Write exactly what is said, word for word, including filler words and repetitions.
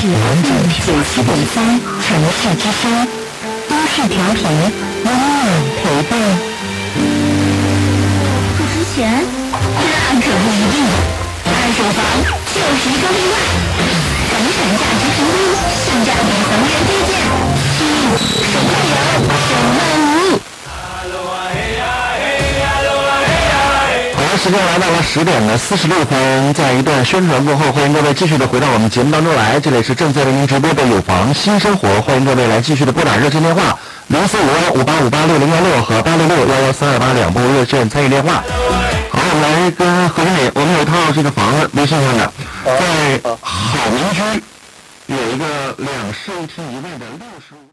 是南京九七点三城市之声，都市调频，温暖陪伴。不值钱？那可不一定。二手房就是一个例外，房产价值评估，性价比房源推荐，手快有，手慢无。 时间来到了十点的四十六分，在一段宣传过后，欢迎各位继续的回到我们节目当中来。这里是正在为您直播的有房新生活，欢迎各位来继续的拨打热线电话零四五幺五八五八六零幺六和八六六幺幺三二八两部热线参与电话。好，我们来跟何经理，我们有一套这个房子，微信上的，在好民居有一个两室一厅一卫的六十五。